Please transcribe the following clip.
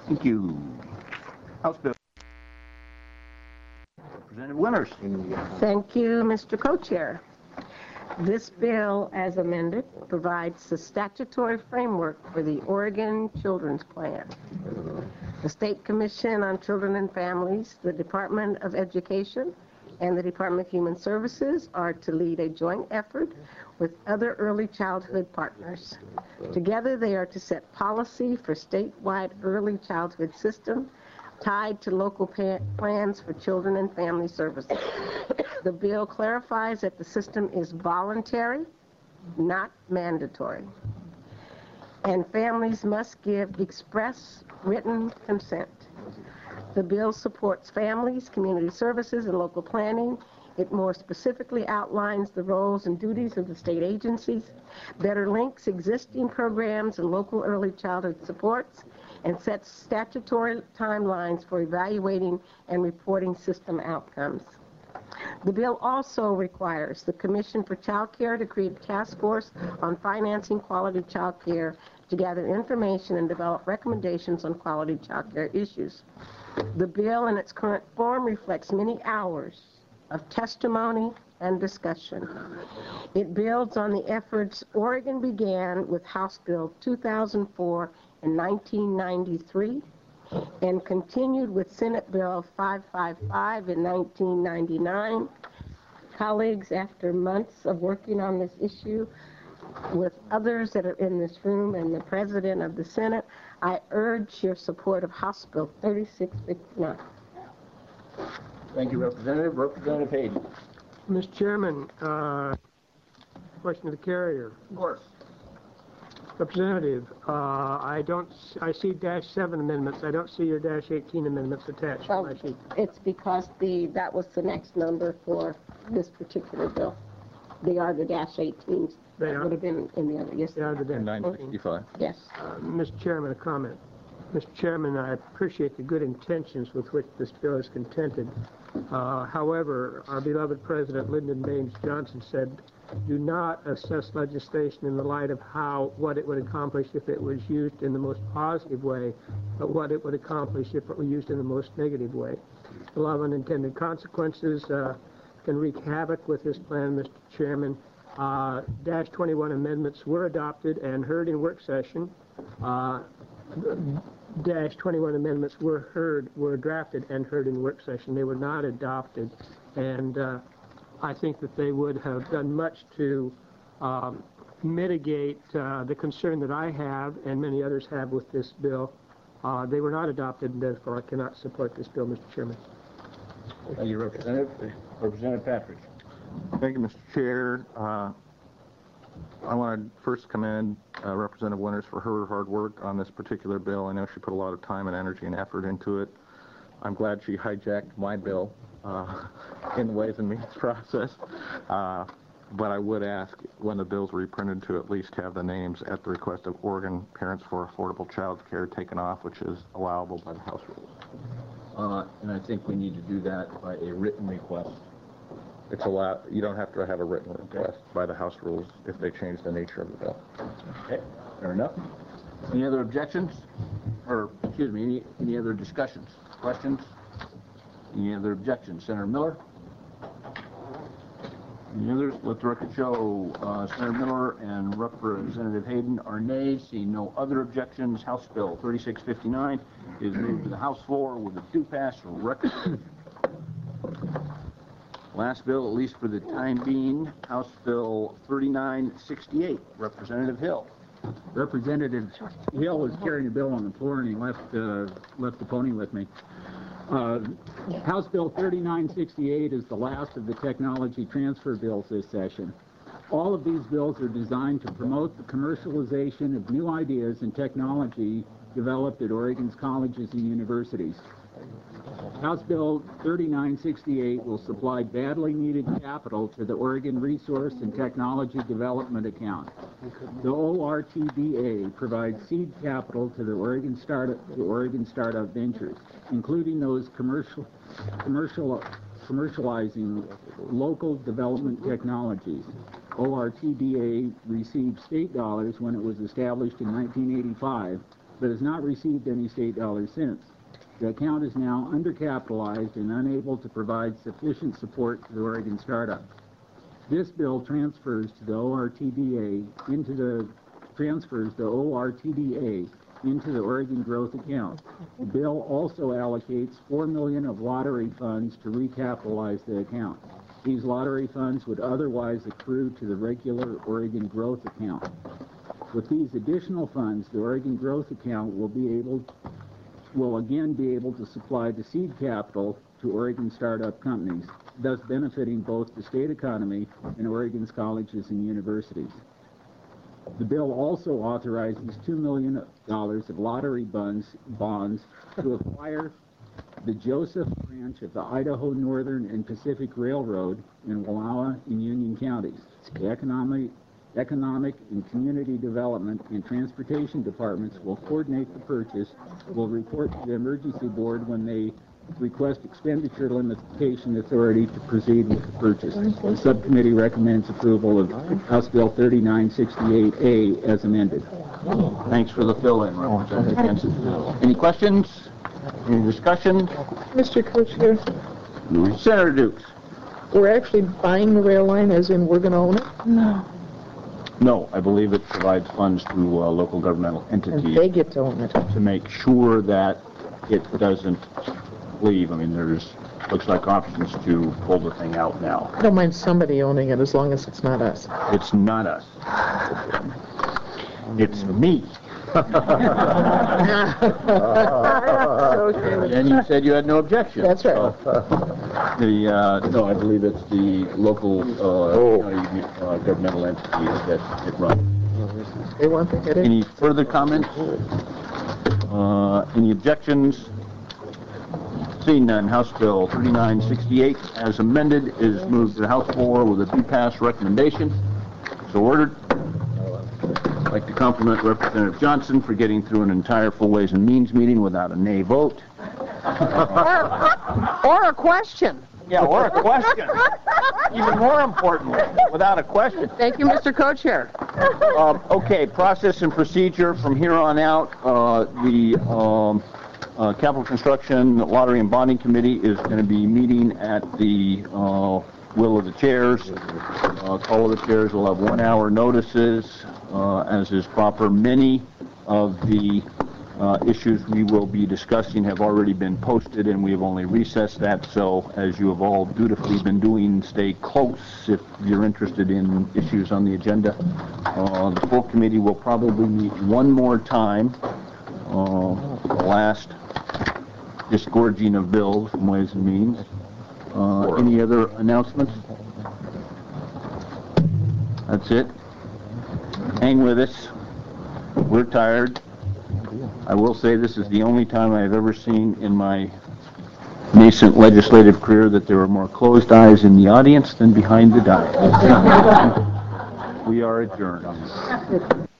Thank you. House Bill. Representative Winters. Thank you, Mr. Co-Chair. This bill, as amended, provides the statutory framework for the Oregon Children's Plan. The State Commission on Children and Families, the Department of Education, and the Department of Human Services are to lead a joint effort with other early childhood partners. Together, they are to set policy for statewide early childhood system tied to local plans for children and family services. The bill clarifies that the system is voluntary, not mandatory, and families must give express written consent. The bill supports families, community services, and local planning. It more specifically outlines the roles and duties of the state agencies, better links existing programs and local early childhood supports, and sets statutory timelines for evaluating and reporting system outcomes. The bill also requires the Commission for Child Care to create a task force on financing quality child care to gather information and develop recommendations on quality child care issues. The bill in its current form reflects many hours of testimony and discussion. It builds on the efforts Oregon began with House Bill 2004 in 1993 and continued with Senate Bill 555 in 1999. Colleagues, after months of working on this issue with others that are in this room and the President of the Senate, I urge your support of House Bill 3659. Thank you, Representative. Representative Hayden. Mr. Chairman, question to the carrier. Of course. Representative, I see -7 amendments. I don't see your -18 amendments attached to my sheet. It's because that was the next number for this particular bill. They are the -18s. They That are? would have been in the other. Yes. They are the And 965. Yes. Mr. Chairman, a comment. Mr. Chairman, I appreciate the good intentions with which this bill is contended. However, our beloved President Lyndon Baines Johnson said, do not assess legislation in the light of what it would accomplish if it was used in the most positive way, but what it would accomplish if it were used in the most negative way. A lot of unintended consequences can wreak havoc with this plan, Mr. Chairman. -21 amendments were adopted and heard in work session. -21 amendments were drafted and heard in work session. They were not adopted, and I think that they would have done much to mitigate the concern that I have and many others have with this bill. They were not adopted, and therefore I cannot support this bill, Mr. Chairman. Thank you, Representative. Representative Patrick. Thank you, Mr. Chair. I want to first commend Representative Winters for her hard work on this particular bill. I know she put a lot of time and energy and effort into it. I'm glad she hijacked my bill in the Ways and Means process. But I would ask when the bill's reprinted to at least have the names at the request of Oregon Parents for Affordable Child Care taken off, which is allowable by the House rules. And I think we need to do that by a written request. It's allowed. You don't have to have a written request by the House rules if they change the nature of the bill. Okay, fair enough. Any other objections? Or, excuse me, any other discussions? Questions? Any other objections? Senator Miller? Any others? Let the record show Senator Miller and Representative Hayden are nays. Seeing no other objections, House Bill 3659 is moved to the House floor with a do-pass record. Last bill, at least for the time being, House Bill 3968. Representative Hill. Representative Hill was carrying a bill on the floor and he left the pony with me. House Bill 3968 is the last of the technology transfer bills this session. All of these bills are designed to promote the commercialization of new ideas and technology developed at Oregon's colleges and universities. House Bill 3968 will supply badly needed capital to the Oregon Resource and Technology Development Account. The ORTDA provides seed capital to the Oregon Startup Ventures, including those commercializing local development technologies. ORTDA received state dollars when it was established in 1985, but has not received any state dollars since. The account is now undercapitalized and unable to provide sufficient support to the Oregon startup. This bill transfers the ORTDA into the Oregon Growth Account. The bill also allocates $4 million of lottery funds to recapitalize the account. These lottery funds would otherwise accrue to the regular Oregon Growth Account. With these additional funds, the Oregon Growth Account will again be able to supply the seed capital to Oregon startup companies, thus benefiting both the state economy and Oregon's colleges and universities. The bill also authorizes $2 million of lottery bonds to acquire the Joseph branch of the Idaho Northern and Pacific Railroad in Wallowa and Union counties. The Economic and Community Development and Transportation departments will coordinate the purchase, will report to the Emergency Board when they request expenditure limitation authority to proceed with the purchase. The subcommittee recommends approval of House Bill 3968A as amended. Thanks for the fill-in, Representative Jensen. Any questions? Any discussion? Mr. Co-Chair, Senator Dukes? we're actually buying the rail line, as in we're going to own it? No, I believe it provides funds to local governmental And entities they get to own it. to make sure that it doesn't leave. I mean, looks like options to pull the thing out now. I don't mind somebody owning it as long as it's not us. It's not us. It's me. And you said you had no objection. That's right. No, I believe it's the local county governmental entities that it runs. They want to get it? Any further comments? Any objections? Seeing none, House Bill 3968, as amended, is moved to the House floor with a do-pass recommendation. So ordered. I'd like to compliment Representative Johnson for getting through an entire Full Ways and Means meeting without a nay vote. Or a question. Yeah, or a question. Even more importantly, without a question. Thank you, Mr. Co-Chair. Okay, process and procedure from here on out. The Capital Construction Lottery and Bonding Committee is going to be meeting at the will of the chairs. Call of the chairs will have 1 hour notices, as is proper. Many of the issues we will be discussing have already been posted, and we have only recessed that. So, as you have all dutifully been doing, stay close if you're interested in issues on the agenda. The full committee will probably meet one more time. The last disgorging of bills from Ways and Means. Any other announcements? That's it. Hang with us. We're tired. I will say this is the only time I've ever seen in my nascent legislative career that there were more closed eyes in the audience than behind the dais. We are adjourned.